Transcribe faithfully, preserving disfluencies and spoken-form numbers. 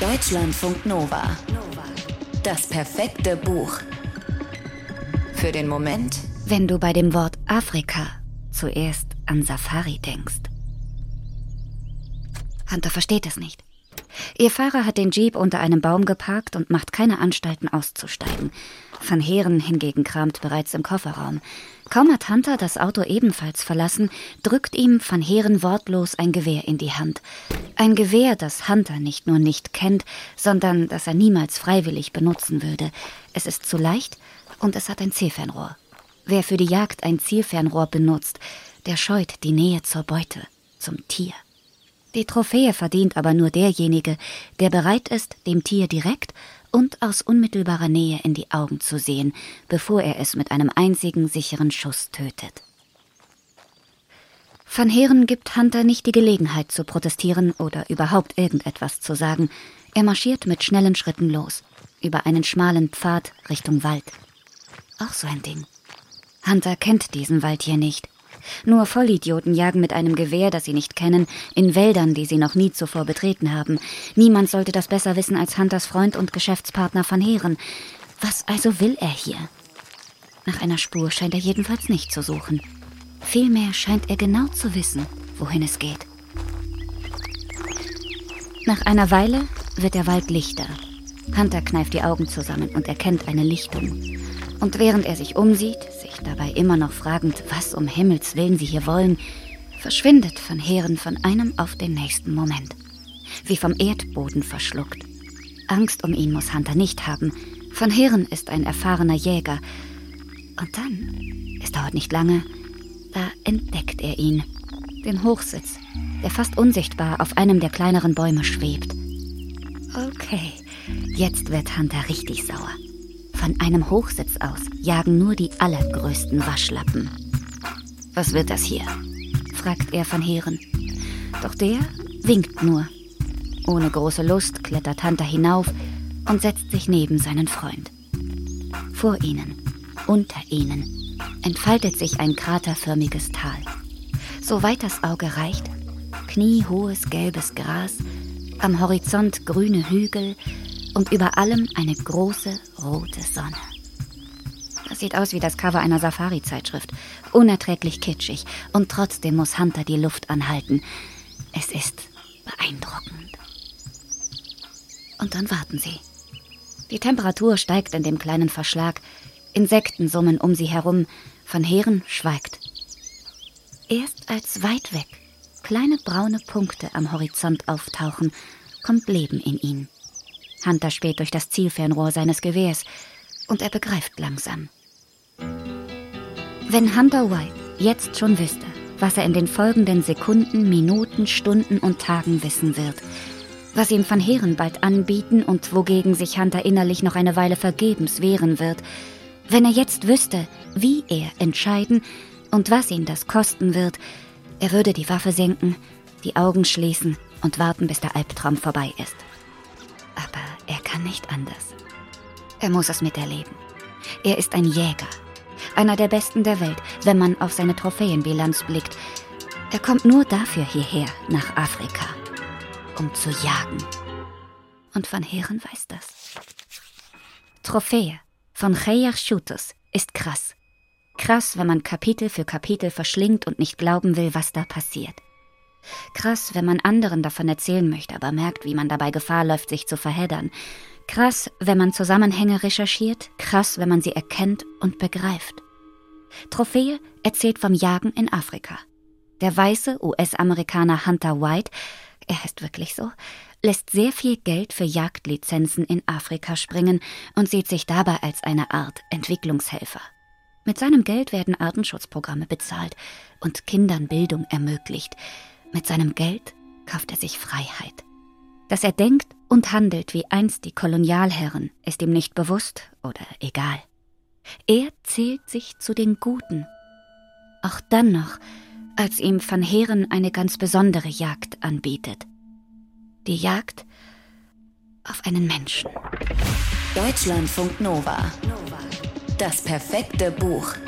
Deutschlandfunk Nova. Das perfekte Buch. Für den Moment, wenn du bei dem Wort Afrika zuerst an Safari denkst. Hunter versteht es nicht. Ihr Fahrer hat den Jeep unter einem Baum geparkt und macht keine Anstalten auszusteigen. Van Heeren hingegen kramt bereits im Kofferraum. Kaum hat Hunter das Auto ebenfalls verlassen, drückt ihm Van Heeren wortlos ein Gewehr in die Hand. Ein Gewehr, das Hunter nicht nur nicht kennt, sondern das er niemals freiwillig benutzen würde. Es ist zu leicht und es hat ein Zielfernrohr. Wer für die Jagd ein Zielfernrohr benutzt, der scheut die Nähe zur Beute, zum Tier. Die Trophäe verdient aber nur derjenige, der bereit ist, dem Tier direkt und aus unmittelbarer Nähe in die Augen zu sehen, bevor er es mit einem einzigen sicheren Schuss tötet. Van Heeren gibt Hunter nicht die Gelegenheit zu protestieren oder überhaupt irgendetwas zu sagen. Er marschiert mit schnellen Schritten los, über einen schmalen Pfad Richtung Wald. Auch so ein Ding. Hunter kennt diesen Wald hier nicht. Nur Vollidioten jagen mit einem Gewehr, das sie nicht kennen, in Wäldern, die sie noch nie zuvor betreten haben. Niemand sollte das besser wissen als Hunters Freund und Geschäftspartner Van Heeren. Was also will er hier? Nach einer Spur scheint er jedenfalls nicht zu suchen. Vielmehr scheint er genau zu wissen, wohin es geht. Nach einer Weile wird der Wald lichter. Hunter kneift die Augen zusammen und erkennt eine Lichtung. Und während er sich umsieht, sich dabei immer noch fragend, was um Himmels Willen sie hier wollen, verschwindet Van Heeren von einem auf den nächsten Moment. Wie vom Erdboden verschluckt. Angst um ihn muss Hunter nicht haben. Van Heeren ist ein erfahrener Jäger. Und dann, es dauert nicht lange, da entdeckt er ihn. Den Hochsitz, der fast unsichtbar auf einem der kleineren Bäume schwebt. Okay, jetzt wird Hunter richtig sauer. Von einem Hochsitz aus jagen nur die allergrößten Waschlappen. »Was wird das hier?« fragt er Van Heeren. Doch der winkt nur. Ohne große Lust klettert Hunter hinauf und setzt sich neben seinen Freund. Vor ihnen, unter ihnen, entfaltet sich ein kraterförmiges Tal. Soweit das Auge reicht, kniehohes gelbes Gras, am Horizont grüne Hügel und über allem eine große, rote Sonne. Das sieht aus wie das Cover einer Safari-Zeitschrift. Unerträglich kitschig. Und trotzdem muss Hunter die Luft anhalten. Es ist beeindruckend. Und dann warten sie. Die Temperatur steigt in dem kleinen Verschlag. Insekten summen um sie herum. Van Heeren schweigt. Erst als weit weg kleine braune Punkte am Horizont auftauchen, kommt Leben in ihn. Hunter späht durch das Zielfernrohr seines Gewehrs und er begreift langsam. Wenn Hunter White jetzt schon wüsste, was er in den folgenden Sekunden, Minuten, Stunden und Tagen wissen wird, was ihm Van Heeren bald anbieten und wogegen sich Hunter innerlich noch eine Weile vergebens wehren wird, wenn er jetzt wüsste, wie er entscheiden und was ihn das kosten wird, er würde die Waffe senken, die Augen schließen und warten, bis der Albtraum vorbei ist. Aber er kann nicht anders. Er muss es miterleben. Er ist ein Jäger. Einer der besten der Welt, wenn man auf seine Trophäenbilanz blickt. Er kommt nur dafür hierher, nach Afrika. Um zu jagen. Und Van Heeren weiß das. Trophäe von Geir Schutus ist krass. Krass, wenn man Kapitel für Kapitel verschlingt und nicht glauben will, was da passiert. Krass, wenn man anderen davon erzählen möchte, aber merkt, wie man dabei Gefahr läuft, sich zu verheddern. Krass, wenn man Zusammenhänge recherchiert. Krass, wenn man sie erkennt und begreift. Trophäe erzählt vom Jagen in Afrika. Der weiße U S-Amerikaner Hunter White, er heißt wirklich so, lässt sehr viel Geld für Jagdlizenzen in Afrika springen und sieht sich dabei als eine Art Entwicklungshelfer. Mit seinem Geld werden Artenschutzprogramme bezahlt und Kindern Bildung ermöglicht. Mit seinem Geld kauft er sich Freiheit. Dass er denkt und handelt wie einst die Kolonialherren, ist ihm nicht bewusst oder egal. Er zählt sich zu den Guten. Auch dann noch, als ihm Van Heeren eine ganz besondere Jagd anbietet. Die Jagd auf einen Menschen. Deutschlandfunk Nova. Das perfekte Buch.